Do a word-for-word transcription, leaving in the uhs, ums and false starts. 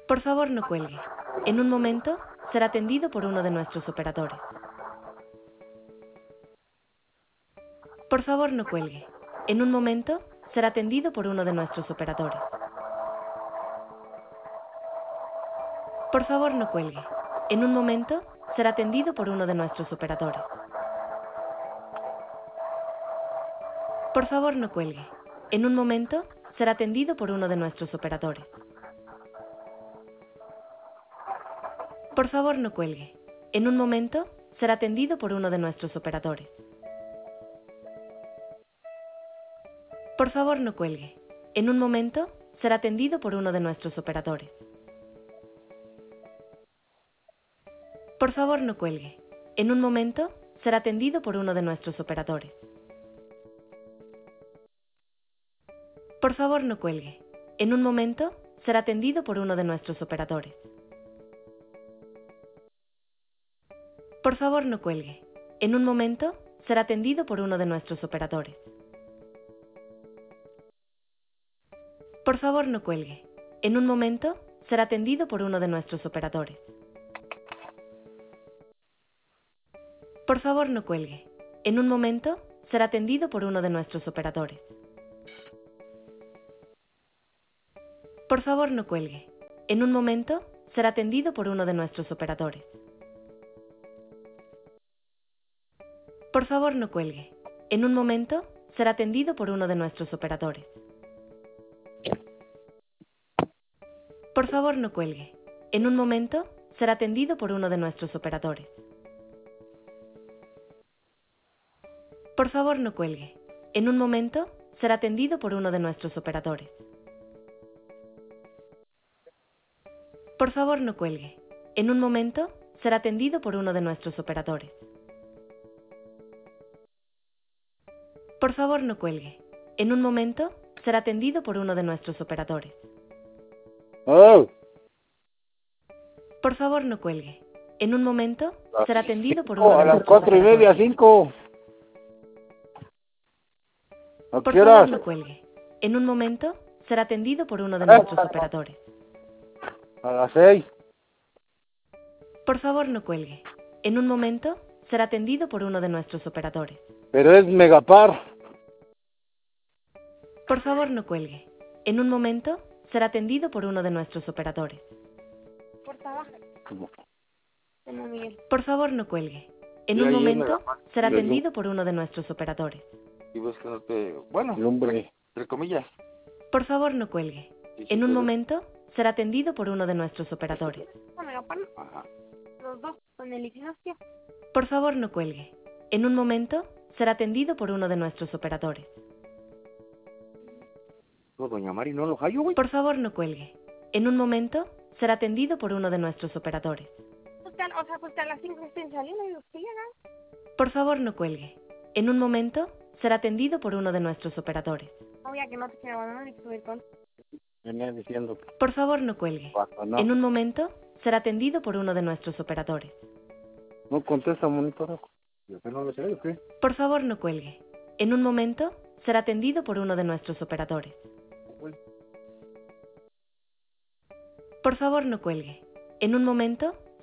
Por favor, no cuelgue. En un momento, será atendido por uno de nuestros operadores. Por favor, no cuelgue. En un momento, será atendido por uno de nuestros operadores. Por favor, no cuelgue. En un momento, será atendido por uno de nuestros operadores. Por favor, no cuelgue. En un momento, será atendido por uno de nuestros operadores. Por favor, no cuelgue. En un momento, será atendido por uno de nuestros operadores. Por favor, no cuelgue. En un momento, será atendido por uno de nuestros operadores. Por favor, no cuelgue. En un momento, será atendido por uno de nuestros operadores. Por favor, no cuelgue. En un momento, será atendido por uno de nuestros operadores. Por favor, no cuelgue. En un momento, será atendido por uno de nuestros operadores. Por favor, no cuelgue. En un momento, será atendido por uno de nuestros operadores. Por favor, no cuelgue. En un momento, será atendido por uno de nuestros operadores. Por favor, no cuelgue. En un momento, será atendido por uno de nuestros operadores. Por favor, no cuelgue. En un momento, será atendido por uno de nuestros operadores. Por favor, no cuelgue. En un momento, será atendido por uno de nuestros operadores. Por favor, no cuelgue. En un momento, será atendido por uno de nuestros operadores. Por favor, no cuelgue. En un momento, será atendido por uno de nuestros operadores. Por favor, no cuelgue. En un momento, será atendido por uno de nuestros operadores. Oh, Por favor, no cuelgue. En un momento, será atendido por cinco, uno a de las nuestros cuatro y media, operadores. cinco. ¿A Por qué favor, horas? no cuelgue. En un momento, será atendido por uno de ¿Eh? nuestros operadores. A las seis. Por favor, no cuelgue. En un momento, será atendido por uno de nuestros operadores. Pero es Megapar. Por favor, no cuelgue. En un momento, será atendido por uno de nuestros operadores. Por trabajo. Bueno, Miguel. Por favor, no cuelgue. En Y un ahí es momento, Megapar. será Y el- atendido por uno de nuestros operadores. Y ves que no te... Bueno, Lumbre. entre comillas. Por favor, no cuelgue. Sí, sí, En un pero- momento, será atendido por uno de nuestros operadores. Bueno, Megapar, Ajá. los dos con el Ignacio. Por favor, no cuelgue. En un momento, será atendido por uno de nuestros operadores. No, doña Mari, no lo hallo, güey. Por favor, no cuelgue. En un momento, será atendido por uno de nuestros operadores. Pues que, o sea, pues que a las cinco estén saliendo y los que llegan. Por favor, no cuelgue. En un momento, será atendido por uno de nuestros operadores. Obvio que no te quiero abandonar y que subir con. Venía diciendo que Por favor, no cuelgue. cuando no. En un momento, será atendido por uno de nuestros operadores. No contesta, monitor. Yo que no lo sé, ¿o qué? Por favor, no cuelgue. En un momento, será atendido por uno de nuestros operadores. Por favor, no cuelgue. En un momento,